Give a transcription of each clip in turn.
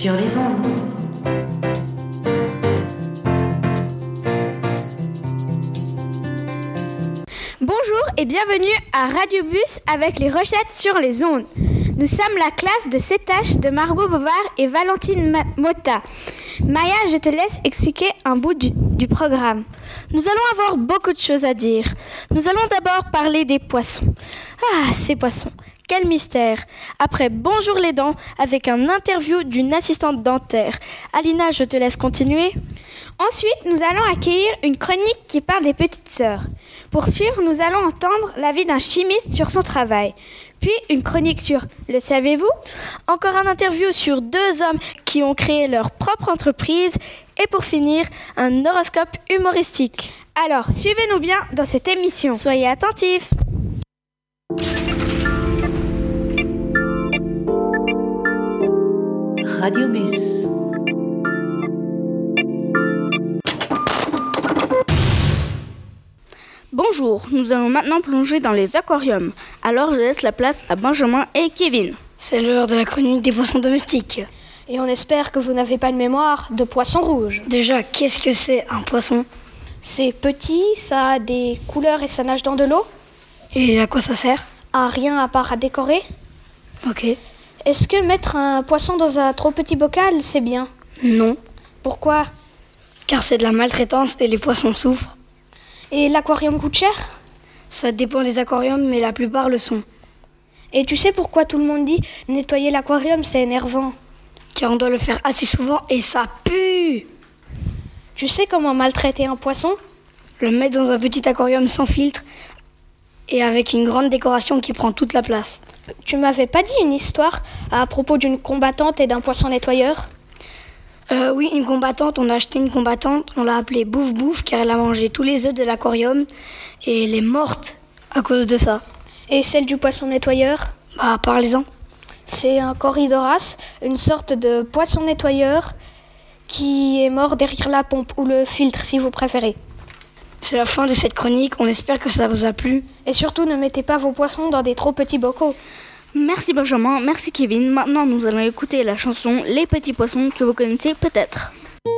sur les ondes. Bonjour et bienvenue à Radio Bus avec les Rochettes sur les ondes. Nous sommes la classe de 7H de Margot Bovard et Valentine Mota. Maya, je te laisse expliquer un bout du programme. Nous allons avoir beaucoup de choses à dire. Nous allons d'abord parler des poissons. Ah, ces poissons, quel mystère! Après Bonjour les dents, avec un interview d'une assistante dentaire. Alina, je te laisse continuer. Ensuite, nous allons accueillir une chronique qui parle des petites sœurs. Pour suivre, nous allons entendre l'avis d'un chimiste sur son travail. Puis une chronique sur Le saviez-vous ? Encore un interview sur 2 hommes qui ont créé leur propre entreprise. Et pour finir, un horoscope humoristique. Alors, suivez-nous bien dans cette émission. Soyez attentifs. Radio Bus. Bonjour, nous allons maintenant plonger dans les aquariums. Alors je laisse la place à Benjamin et Kevin. C'est l'heure de la chronique des poissons domestiques. Et on espère que vous n'avez pas de mémoire de poisson rouge. Déjà, qu'est-ce que c'est un poisson ? C'est petit, ça a des couleurs et ça nage dans de l'eau. Et à quoi ça sert ? À rien à part à décorer. Ok. Est-ce que mettre un poisson dans un trop petit bocal, c'est bien ? Non, Pourquoi ? car c'est de la maltraitance et les poissons souffrent. Et l'aquarium coûte cher ? Ça dépend des aquariums, mais la plupart le sont. Et tu sais pourquoi tout le monde dit nettoyer l'aquarium, c'est énervant ? Car on doit le faire assez souvent et ça pue. Tu sais comment maltraiter un poisson ? Le mettre dans un petit aquarium sans filtre et avec une grande décoration qui prend toute la place. Tu m'avais pas dit une histoire à propos d'une combattante et d'un poisson nettoyeur ? Oui, une combattante, on a acheté une combattante, on l'a appelée Bouf Bouf car elle a mangé tous les œufs de l'aquarium et elle est morte à cause de ça. Et celle du poisson nettoyeur ? Bah, parlez-en. C'est un Corydoras, une sorte de poisson nettoyeur qui est mort derrière la pompe ou le filtre si vous préférez. C'est la fin de cette chronique, on espère que ça vous a plu. Et surtout ne mettez pas vos poissons dans des trop petits bocaux. Merci Benjamin, merci Kevin. Maintenant nous allons écouter la chanson Les petits poissons que vous connaissez peut-être.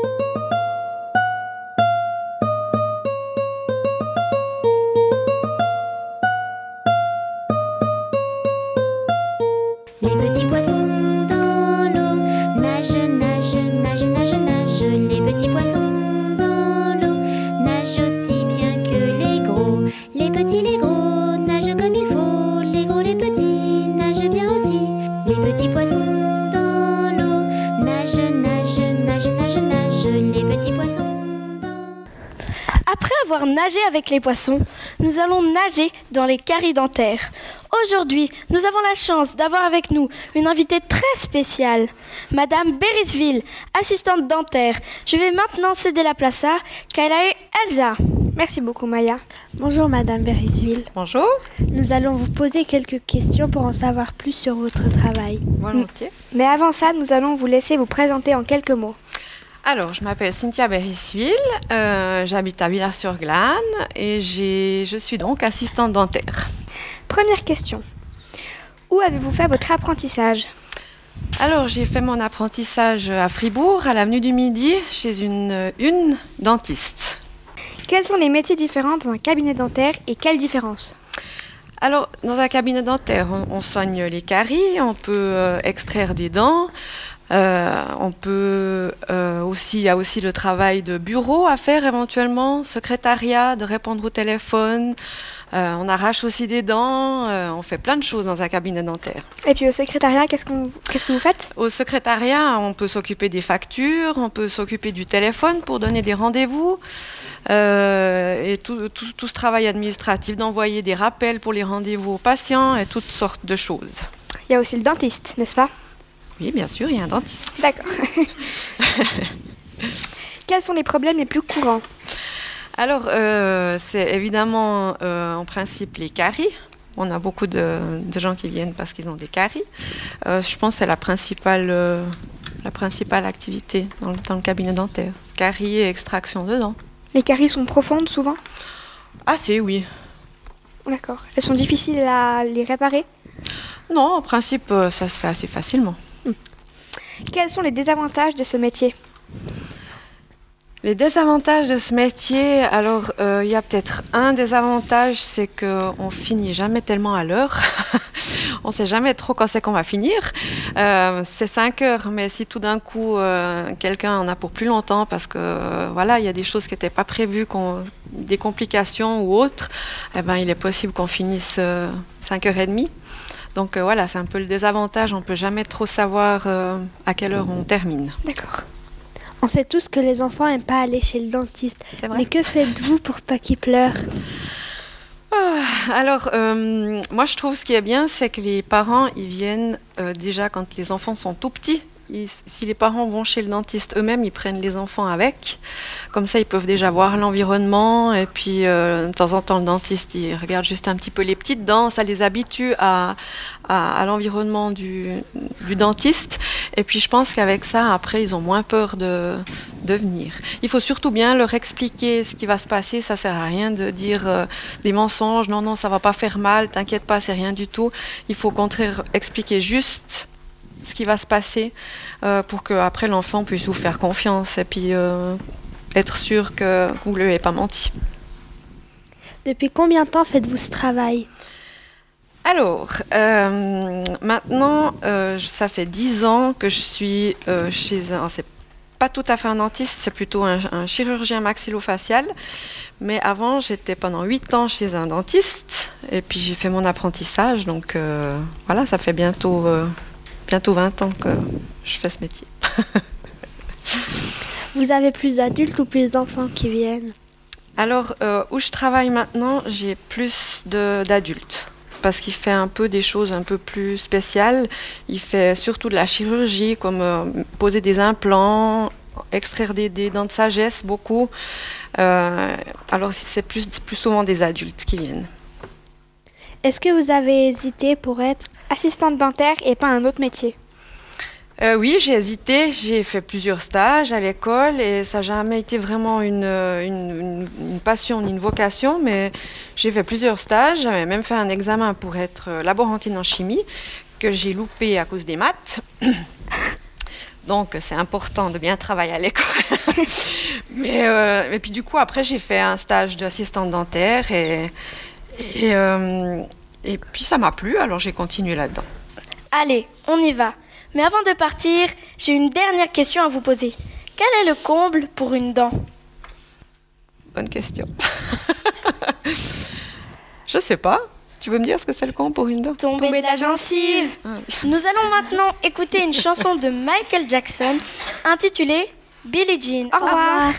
Les petits poissons dans l'eau nagent, nagent, nagent, nagent, nagent. Les petits poissons dans l'eau nagent aussi bien que les gros. Les petits, les gros nagent comme il faut. Les gros, les petits nagent bien aussi. Les petits poissons dans l'eau nagent, nagent, nagent, nagent, nagent. Les petits poissons dans... Après avoir nagé avec les poissons, nous allons nager dans les caries dentaires. Aujourd'hui, nous avons la chance d'avoir avec nous une invitée très spéciale, Madame Berisville, assistante dentaire. Je vais maintenant céder la place à Kayla et Elsa. Merci beaucoup Maya. Bonjour Madame Berisville. Bonjour, Nous allons vous poser quelques questions pour en savoir plus sur votre travail. volontiers. Mais avant ça, nous allons vous laisser vous présenter en quelques mots. Alors, je m'appelle Cynthia Berisville, j'habite à Villars-sur-Glâne et je suis donc assistante dentaire. Première question. Où avez-vous fait votre apprentissage ? Alors, j'ai fait mon apprentissage à Fribourg, à l'avenue du Midi, chez une dentiste. Quels sont les métiers différents dans un cabinet dentaire et quelles différences ? Alors, dans un cabinet dentaire, on soigne les caries, on peut extraire des dents. Il y a aussi le travail de bureau à faire éventuellement, secrétariat, de répondre au téléphone. On arrache aussi des dents, on fait plein de choses dans un cabinet dentaire. Et puis au secrétariat, qu'est-ce que vous faites ? Au secrétariat, on peut s'occuper des factures, on peut s'occuper du téléphone pour donner des rendez-vous, et tout ce travail administratif, d'envoyer des rappels pour les rendez-vous aux patients et toutes sortes de choses. Il y a aussi le dentiste, n'est-ce pas ? Oui, bien sûr, il y a un dentiste. D'accord. Quels sont les problèmes les plus courants ? Alors, c'est évidemment en principe les caries. On a beaucoup de gens qui viennent parce qu'ils ont des caries. Je pense que c'est la principale activité dans le cabinet dentaire. Caries et extraction de dents. Les caries sont profondes souvent ? Assez, oui. D'accord. Elles sont difficiles à les réparer ? Non, en principe, ça se fait assez facilement. Quels sont les désavantages de ce métier? Les désavantages de ce métier, alors il y a peut-être un désavantage, c'est qu'on finit jamais tellement à l'heure. On ne sait jamais trop quand c'est qu'on va finir. C'est 5 heures, mais si tout d'un coup quelqu'un en a pour plus longtemps parce que voilà, il y a des choses qui n'étaient pas prévues, des complications ou autres, eh ben, il est possible qu'on finisse 5h30. Donc voilà, c'est un peu le désavantage, on ne peut jamais trop savoir à quelle heure on termine. D'accord. On sait tous que les enfants n'aiment pas aller chez le dentiste. C'est vrai. Mais que faites-vous pour pas qu'ils pleurent? Alors, moi je trouve ce qui est bien, c'est que les parents, ils viennent déjà quand les enfants sont tout petits. Si les parents vont chez le dentiste eux-mêmes, ils prennent les enfants avec. Comme ça, ils peuvent déjà voir l'environnement. Et puis, de temps en temps, le dentiste, il regarde juste un petit peu les petites dents. Ça les habitue à l'environnement du dentiste. Et puis, je pense qu'avec ça, après, ils ont moins peur de venir. Il faut surtout bien leur expliquer ce qui va se passer. Ça ne sert à rien de dire des mensonges. Non, ça ne va pas faire mal. T'inquiète pas, c'est rien du tout. Il faut au contraire expliquer juste ce qui va se passer pour qu'après l'enfant puisse vous faire confiance et puis être sûr que vous ne lui avez pas menti. Depuis combien de temps faites-vous ce travail? Alors, maintenant, ça fait 10 ans que je suis chez c'est pas tout à fait un dentiste, c'est plutôt un chirurgien maxillofacial. Mais avant, j'étais pendant 8 ans chez un dentiste et puis j'ai fait mon apprentissage. Donc voilà, ça fait bientôt 20 ans que je fais ce métier. Vous avez plus d'adultes ou plus d'enfants qui viennent? Alors, où je travaille maintenant, j'ai plus d'adultes. Parce qu'il fait un peu des choses un peu plus spéciales. Il fait surtout de la chirurgie, comme poser des implants, extraire des dents de sagesse, beaucoup. Alors, c'est plus souvent des adultes qui viennent. Est-ce que vous avez hésité pour être assistante dentaire et pas un autre métier? Oui, j'ai hésité. J'ai fait plusieurs stages à l'école et ça n'a jamais été vraiment une passion ni une vocation, mais j'ai fait plusieurs stages. J'avais même fait un examen pour être laborantine en chimie que j'ai loupé à cause des maths. Donc, c'est important de bien travailler à l'école. Et puis, du coup, après, j'ai fait un stage d'assistante dentaire et puis ça m'a plu, alors j'ai continué là-dedans. Allez, on y va. Mais avant de partir, j'ai une dernière question à vous poser. Quel est le comble pour une dent? Bonne question. Je sais pas. Tu veux me dire ce que c'est le comble pour une dent? Tomber de la gencive. Nous allons maintenant écouter une chanson de Michael Jackson intitulée Billie Jean. Au revoir.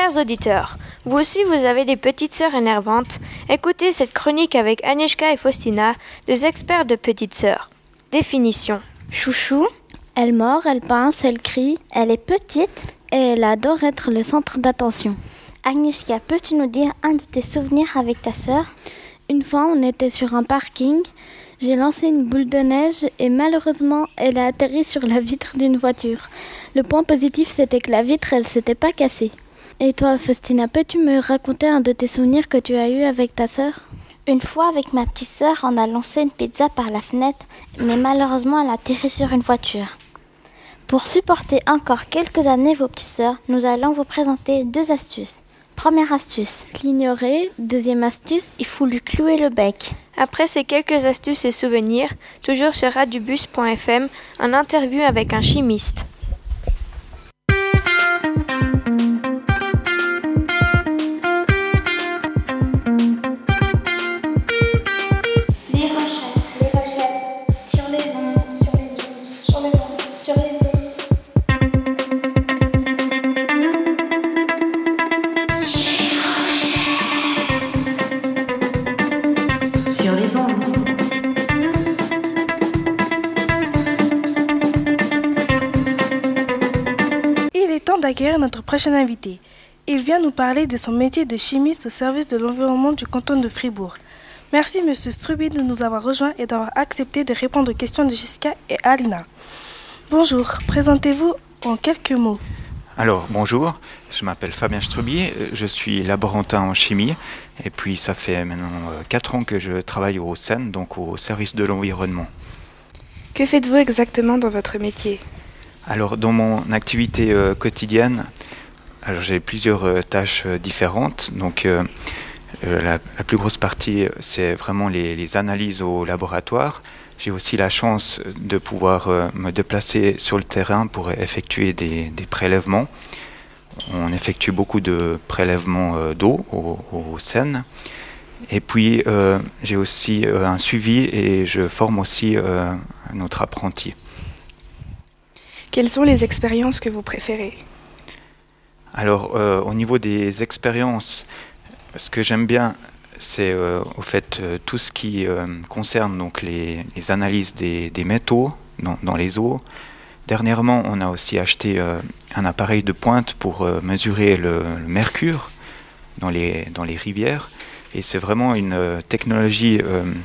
Chers auditeurs, vous aussi vous avez des petites sœurs énervantes. Écoutez cette chronique avec Agnieszka et Faustina, deux experts de petites sœurs. Définition. Chouchou, elle mord, elle pince, elle crie, elle est petite et elle adore être le centre d'attention. Agnieszka, peux-tu nous dire un de tes souvenirs avec ta sœur ? Une fois, on était sur un parking, j'ai lancé une boule de neige et malheureusement, elle a atterri sur la vitre d'une voiture. Le point positif, c'était que la vitre, elle s'était pas cassée. Et toi, Faustina, peux-tu me raconter un de tes souvenirs que tu as eu avec ta sœur ? Une fois, avec ma petite sœur, on a lancé une pizza par la fenêtre, mais malheureusement, elle a atterri sur une voiture. Pour supporter encore quelques années vos petites sœurs, nous allons vous présenter 2 astuces. Première astuce, l'ignorer. Deuxième astuce, il faut lui clouer le bec. Après ces quelques astuces et souvenirs, toujours sur radiobus.fm, un interview avec un chimiste. D'accueillir notre prochain invité. Il vient nous parler de son métier de chimiste au service de l'environnement du canton de Fribourg. Merci Monsieur Struby de nous avoir rejoints et d'avoir accepté de répondre aux questions de Jessica et Alina. Bonjour, présentez-vous en quelques mots. Alors, bonjour, je m'appelle Fabien Struby, je suis laborantin en chimie et puis ça fait maintenant 4 ans que je travaille au CEN, donc au service de l'environnement. Que faites-vous exactement dans votre métier ? Alors, dans mon activité quotidienne, j'ai plusieurs tâches différentes. Donc, la plus grosse partie, c'est vraiment les analyses au laboratoire. J'ai aussi la chance de pouvoir me déplacer sur le terrain pour effectuer des prélèvements. On effectue beaucoup de prélèvements d'eau au CEN. Et puis, j'ai aussi un suivi et je forme aussi notre apprenti. Quelles sont les expériences que vous préférez ? Alors, au niveau des expériences, ce que j'aime bien, c'est au fait tout ce qui concerne donc les analyses des métaux dans les eaux. Dernièrement, on a aussi acheté un appareil de pointe pour mesurer le mercure dans les rivières. Et c'est vraiment une technologie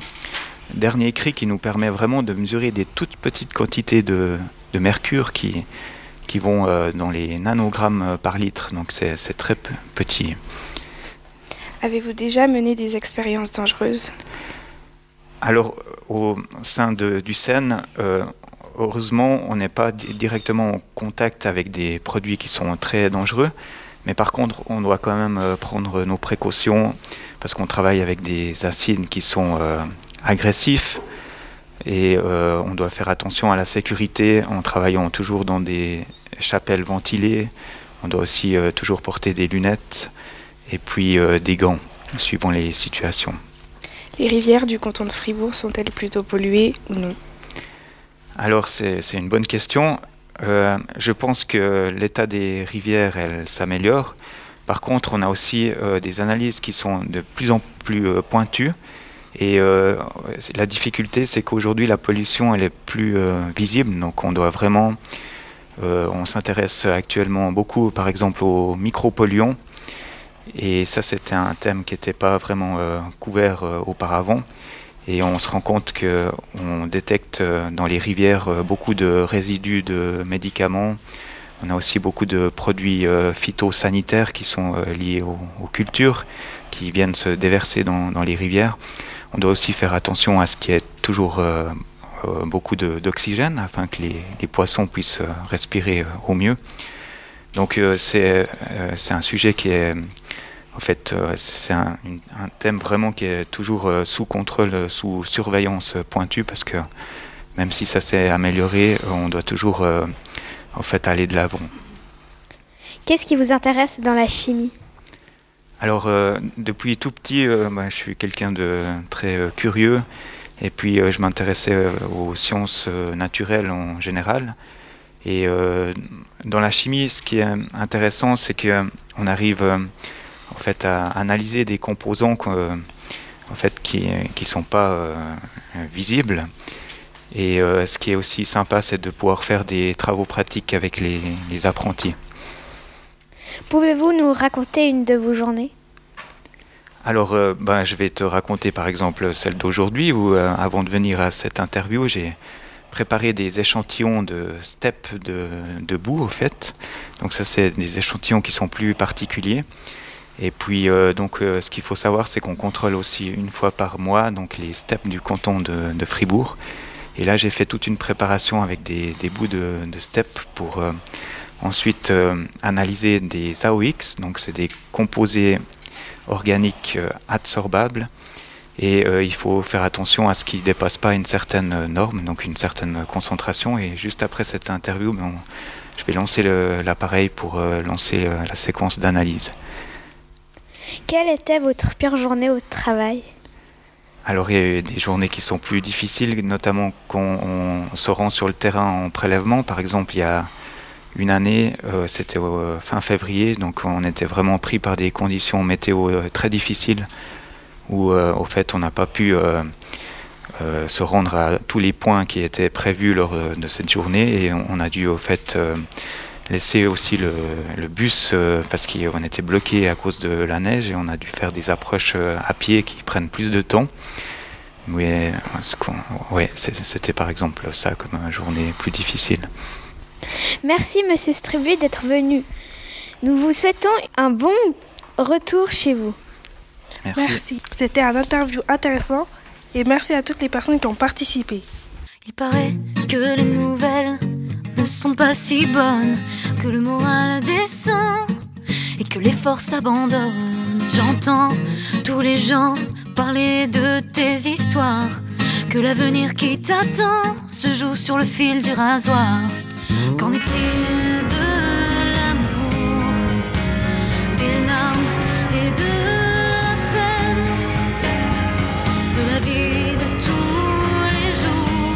dernier cri qui nous permet vraiment de mesurer des toutes petites quantités de mercure qui vont dans les nanogrammes par litre, donc c'est très petit. Avez-vous déjà mené des expériences dangereuses ? Alors, au sein du CEN, heureusement, on n'est pas directement en contact avec des produits qui sont très dangereux, mais par contre, on doit quand même prendre nos précautions, parce qu'on travaille avec des acides qui sont agressifs, et on doit faire attention à la sécurité en travaillant toujours dans des chapelles ventilées. On doit aussi toujours porter des lunettes et puis des gants, suivant les situations. Les rivières du canton de Fribourg sont-elles plutôt polluées ou non ? Alors c'est une bonne question. Je pense que l'état des rivières, elle s'améliore. Par contre, on a aussi des analyses qui sont de plus en plus pointues. Et la difficulté, c'est qu'aujourd'hui, la pollution, elle est plus visible. Donc, on doit vraiment... on s'intéresse actuellement beaucoup, par exemple, aux micropolluants. Et ça, c'était un thème qui n'était pas vraiment couvert auparavant. Et on se rend compte qu'on détecte dans les rivières beaucoup de résidus de médicaments. On a aussi beaucoup de produits phytosanitaires qui sont liés aux cultures, qui viennent se déverser dans les rivières. On doit aussi faire attention à ce qu'il y ait toujours beaucoup d'oxygène afin que les poissons puissent respirer au mieux. Donc c'est un sujet qui est... En fait, c'est un thème vraiment qui est toujours sous contrôle, sous surveillance pointue, parce que même si ça s'est amélioré, on doit toujours en fait aller de l'avant. Qu'est-ce qui vous intéresse dans la chimie ? Alors, depuis tout petit, je suis quelqu'un de très curieux, et puis je m'intéressais aux sciences naturelles en général. Et dans la chimie, ce qui est intéressant, c'est qu'on arrive en fait à analyser des composants qui sont pas visibles. Et ce qui est aussi sympa, c'est de pouvoir faire des travaux pratiques avec les apprentis. Pouvez-vous nous raconter une de vos journées ? Alors, je vais te raconter par exemple celle d'aujourd'hui où, avant de venir à cette interview, j'ai préparé des échantillons de steppes de boue, au fait. Donc ça, c'est des échantillons qui sont plus particuliers. Et puis, ce qu'il faut savoir, c'est qu'on contrôle aussi une fois par mois donc les steppes du canton de Fribourg. Et là, j'ai fait toute une préparation avec des bouts de steppes pour ensuite analyser des AOX. Donc, c'est des composés organiques adsorbables. Et il faut faire attention à ce qu'ils ne dépassent pas une certaine norme, donc une certaine concentration. Et juste après cette interview, je vais lancer l'appareil pour lancer la séquence d'analyse. Quelle était votre pire journée au travail ? Alors il y a eu des journées qui sont plus difficiles, notamment quand on se rend sur le terrain en prélèvement. Par exemple, il y a une année, c'était fin février, donc on était vraiment pris par des conditions météo très difficiles, où au fait on n'a pas pu se rendre à tous les points qui étaient prévus lors de cette journée, et on a dû au fait laisser aussi le bus parce qu'on était bloqué à cause de la neige, et on a dû faire des approches à pied qui prennent plus de temps. Mais c'était par exemple ça comme une journée plus difficile. Merci Monsieur Struby d'être venu. Nous vous souhaitons un bon retour chez vous. Merci. C'était un interview intéressant et merci à toutes les personnes qui ont participé. Il paraît que les nouvelles ne sont pas si bonnes, que le moral descend et que les forces abandonnent. J'entends tous les gens parler de tes histoires, que l'avenir qui t'attend se joue sur le fil du rasoir. Qu'en est-il de l'amour, des larmes et de la peine, de la vie de tous les jours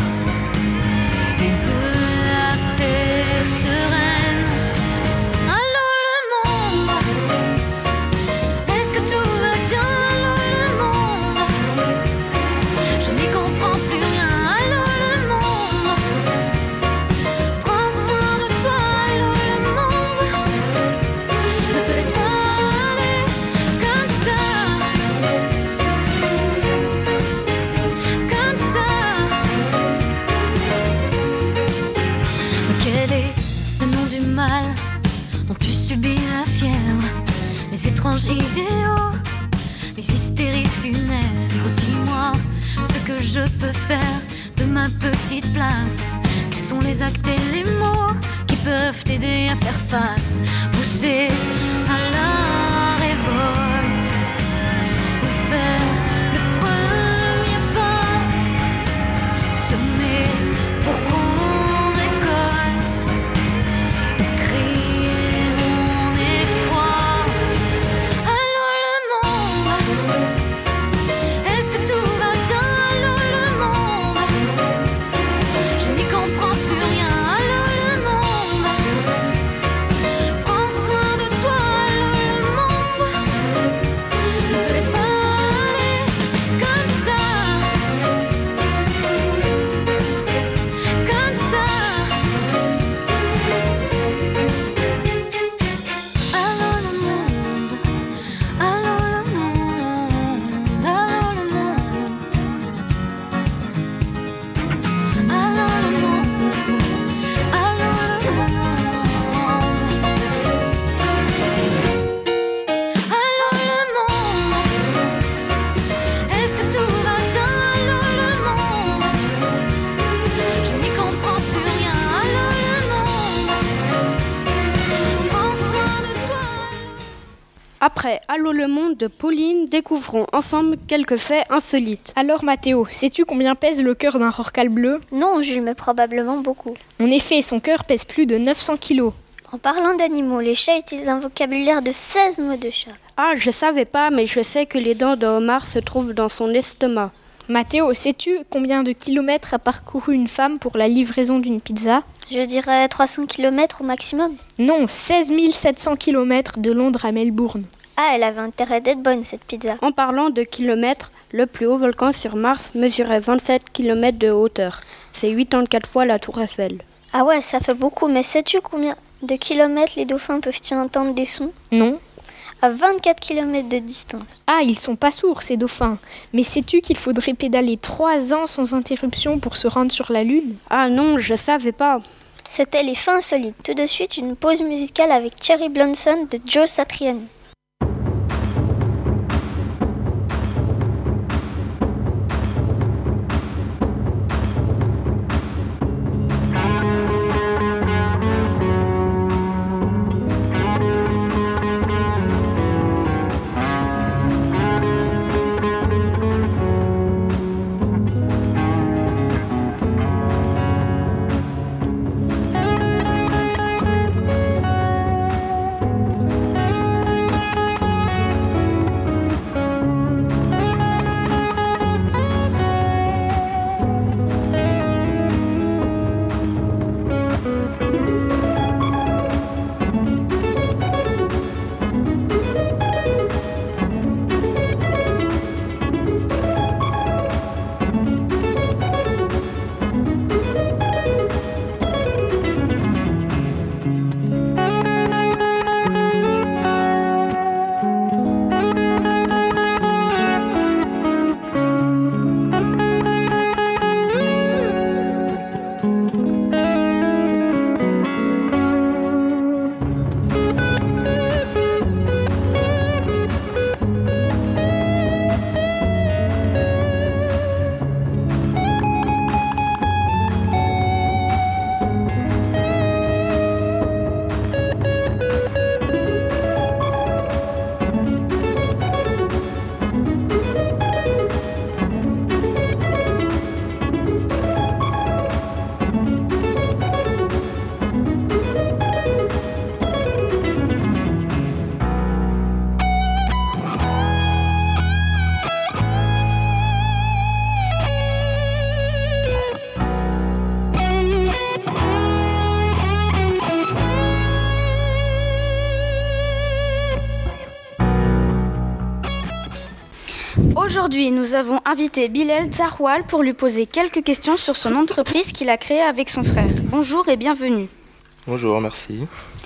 et de la paix sereine? Allô le monde, est-ce que tout va bien? Allô le monde, je n'y comprends plus rien. Allô le monde, prends soin de toi. Allô le monde, ne te laisse pas aller comme ça, comme ça. Quel est le nom du mal dont tu subis la fièvre? Les étranges idéaux, les hystéries funèbres. Dis-moi ce que je peux faire de ma petite place. Quels sont les actes et les mots qui peuvent t'aider à faire face? Pousser à la révolte ou faire le premier pas, semer pour qu'on récolte, ou crier mon effroi. Allô le monde, est-ce que tout va bien? Allô le monde, je n'y comprends plus rien. Allô le monde, prends soin de toi. Allô le monde, ne te laisse pas aller comme ça, comme ça. Allô le monde, allô le monde, allô le monde, allô le monde, allô le monde. Allô le monde, est-ce que tout va bien? Allô le monde, je n'y comprends plus rien. Allô le monde, prends soin de toi. Après Allô le monde de Pauline, découvrons ensemble quelques faits insolites. Alors Mathéo, sais-tu combien pèse le cœur d'un rorqual bleu? Non, Jules, mais probablement beaucoup. En effet, son cœur pèse plus de 900 kilos. En parlant d'animaux, les chats utilisent un vocabulaire de 16 mots de chat. Ah, je savais pas, mais je sais que les dents de homard se trouvent dans son estomac. Mathéo, sais-tu combien de kilomètres a parcouru une femme pour la livraison d'une pizza? Je dirais 300 km au maximum. Non, 16 700 km de Londres à Melbourne. Ah, elle avait intérêt d'être bonne cette pizza. En parlant de kilomètres, le plus haut volcan sur Mars mesurait 27 km de hauteur. C'est 84 fois la tour Eiffel. Ah ouais, ça fait beaucoup, mais sais-tu combien de kilomètres les dauphins peuvent-ils entendre des sons? Non. À 24 km de distance. Ah, ils sont pas sourds ces dauphins. Mais sais-tu qu'il faudrait pédaler 3 ans sans interruption pour se rendre sur la Lune? Ah non, je savais pas. C'était les faits insolites. Tout de suite, une pause musicale avec Cherry Blossom de Joe Satriani. Aujourd'hui, nous avons invité Bilal Zaroual pour lui poser quelques questions sur son entreprise qu'il a créée avec son frère. Bonjour et bienvenue. Bonjour, merci.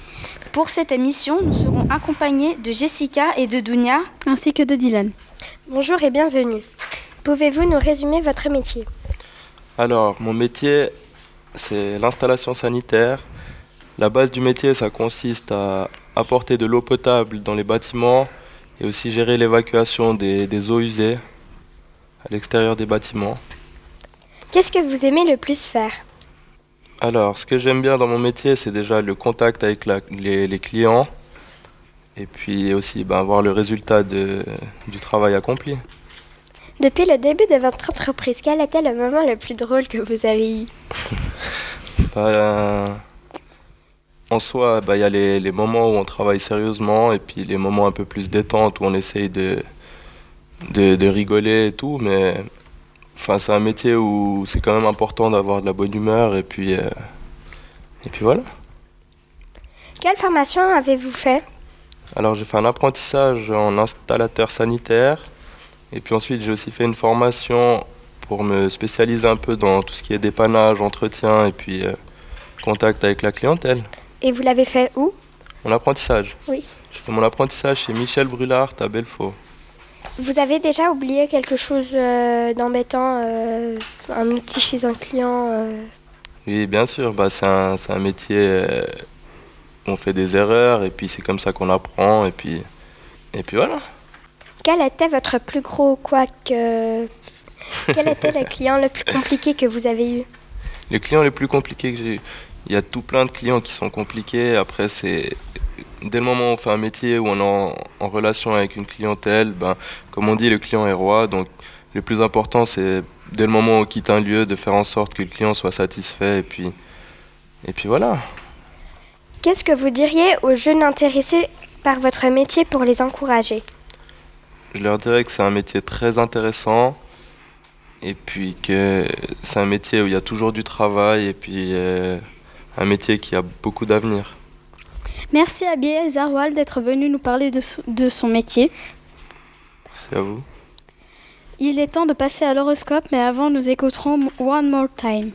Pour cette émission, nous serons accompagnés de Jessica et de Dounia, ainsi que de Dylan. Bonjour et bienvenue. Pouvez-vous nous résumer votre métier? Alors, mon métier, c'est l'installation sanitaire. La base du métier, ça consiste à apporter de l'eau potable dans les bâtiments et aussi gérer l'évacuation des eaux usées à l'extérieur des bâtiments. Qu'est-ce que vous aimez le plus faire? Alors, ce que j'aime bien dans mon métier, c'est déjà le contact avec les clients et puis aussi voir le résultat du travail accompli. Depuis le début de votre entreprise, quel était le moment le plus drôle que vous avez eu? En soi, y a les moments où on travaille sérieusement et puis les moments un peu plus détente où on essaye de rigoler et tout, mais c'est un métier où c'est quand même important d'avoir de la bonne humeur et puis voilà. Quelle formation avez-vous fait? Alors j'ai fait un apprentissage en installateur sanitaire et puis ensuite j'ai aussi fait une formation pour me spécialiser un peu dans tout ce qui est dépannage, entretien et puis contact avec la clientèle. Et vous l'avez fait où? Mon apprentissage? Oui. J'ai fait mon apprentissage chez Michel Brulart à Belfaux. Vous avez déjà oublié quelque chose d'embêtant, un outil chez un client Oui, bien sûr. C'est un métier où on fait des erreurs et puis c'est comme ça qu'on apprend et puis voilà. Quel était votre plus gros couac Quel était le client le plus compliqué que vous avez eu? Les clients les plus compliqués que j'ai eu, il y a tout plein de clients qui sont compliqués. Après, c'est dès le moment où on fait un métier où on est en relation avec une clientèle, comme on dit, le client est roi. Donc, le plus important, c'est dès le moment où on quitte un lieu, de faire en sorte que le client soit satisfait. Et puis voilà. Qu'est-ce que vous diriez aux jeunes intéressés par votre métier pour les encourager? Je leur dirais que c'est un métier très intéressant et puis que c'est un métier où il y a toujours du travail et puis un métier qui a beaucoup d'avenir. Merci à Biel Zarwal d'être venu nous parler de son métier. Merci à vous. Il est temps de passer à l'horoscope, mais avant nous écouterons One More Time.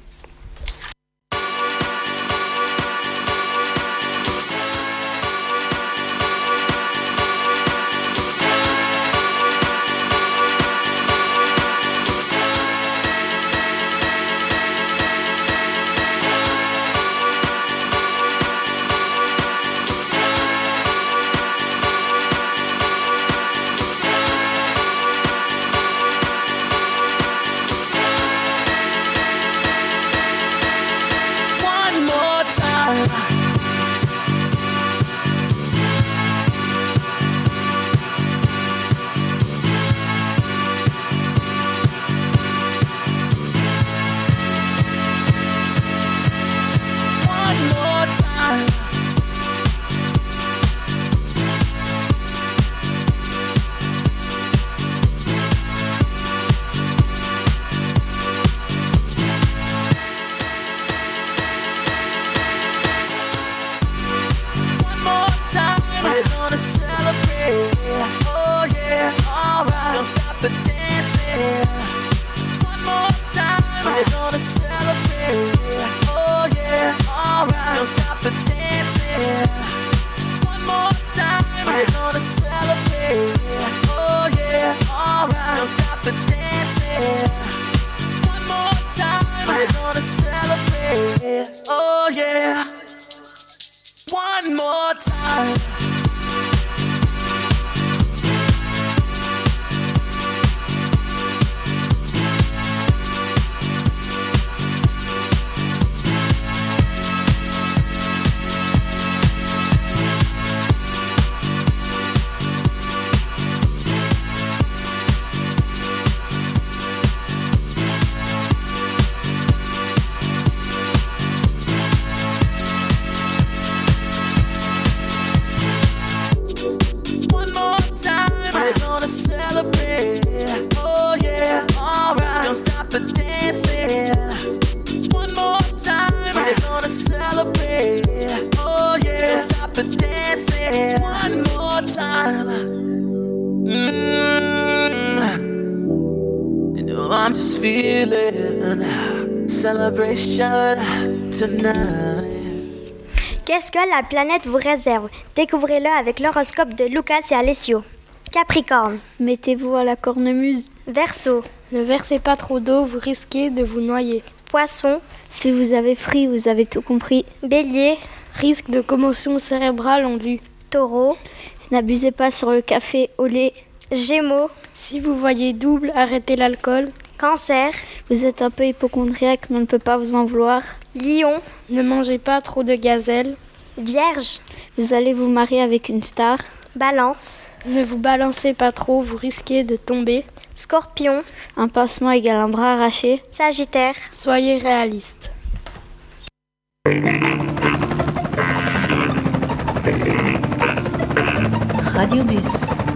Qu'est-ce que la planète vous réserve? Découvrez-le avec l'horoscope de Lucas et Alessio. Capricorne. Mettez-vous à la cornemuse. Verseau. Ne versez pas trop d'eau, vous risquez de vous noyer. Poisson. Si vous avez pris, vous avez tout compris. Bélier. Risque de commotion cérébrale en vue. Taureau. N'abusez pas sur le café au lait. Gémeaux. Si vous voyez double, arrêtez l'alcool. Cancer. Vous êtes un peu hypocondriaque, mais on ne peut pas vous en vouloir. Lion. Ne mangez pas trop de gazelle. Vierge. Vous allez vous marier avec une star. Balance. Ne vous balancez pas trop, vous risquez de tomber. Scorpion. Un pansement égale un bras arraché. Sagittaire. Soyez réaliste. Radiobus.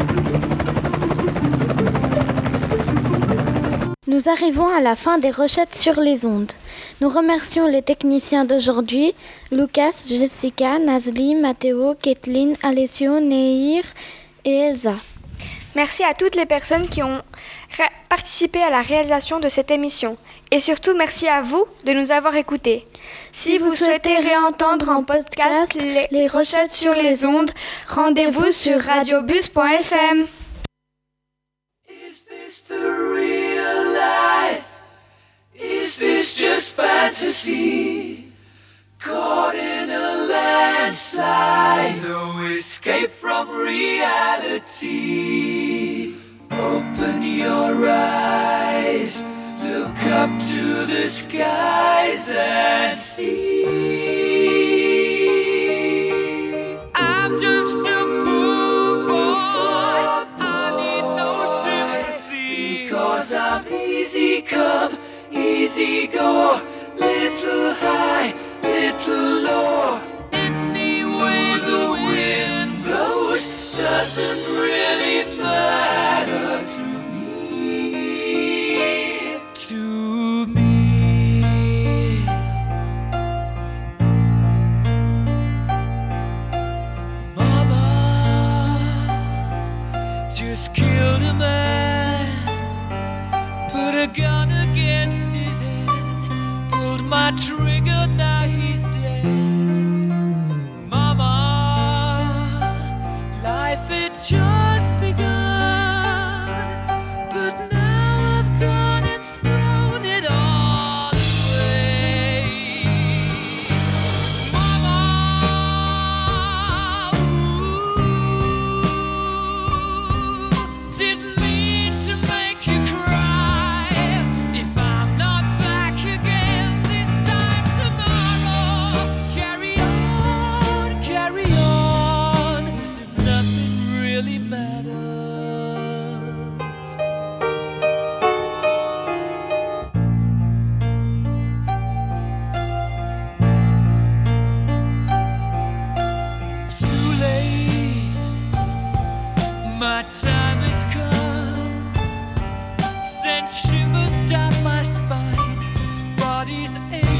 Nous arrivons à la fin des rechettes sur les ondes. Nous remercions les techniciens d'aujourd'hui, Lucas, Jessica, Nazli, Matteo, Kathleen, Alessio, Neir et Elsa. Merci à toutes les personnes qui ont participé à la réalisation de cette émission. Et surtout, merci à vous de nous avoir écoutés. Si vous souhaitez réentendre en podcast les rechettes sur les ondes, rendez-vous sur radiobus.fm. Is this just fantasy? Caught in a landslide, no escape from reality. Open your eyes, look up to the skies and see. I'm just a poor boy, I need no sympathy, because I'm easy come, easy go, little high, little low. Any way the wind blows doesn't really matter to me. I triggered, now he's dead. Mama, life had just begun, but now I've gone and thrown it all away. Mama, didn't mean to make you cry. If I'm not back again this time tomorrow, carry on, as if nothing really matters. Too late, my time has come. Sent shivers down my spine, body's aching.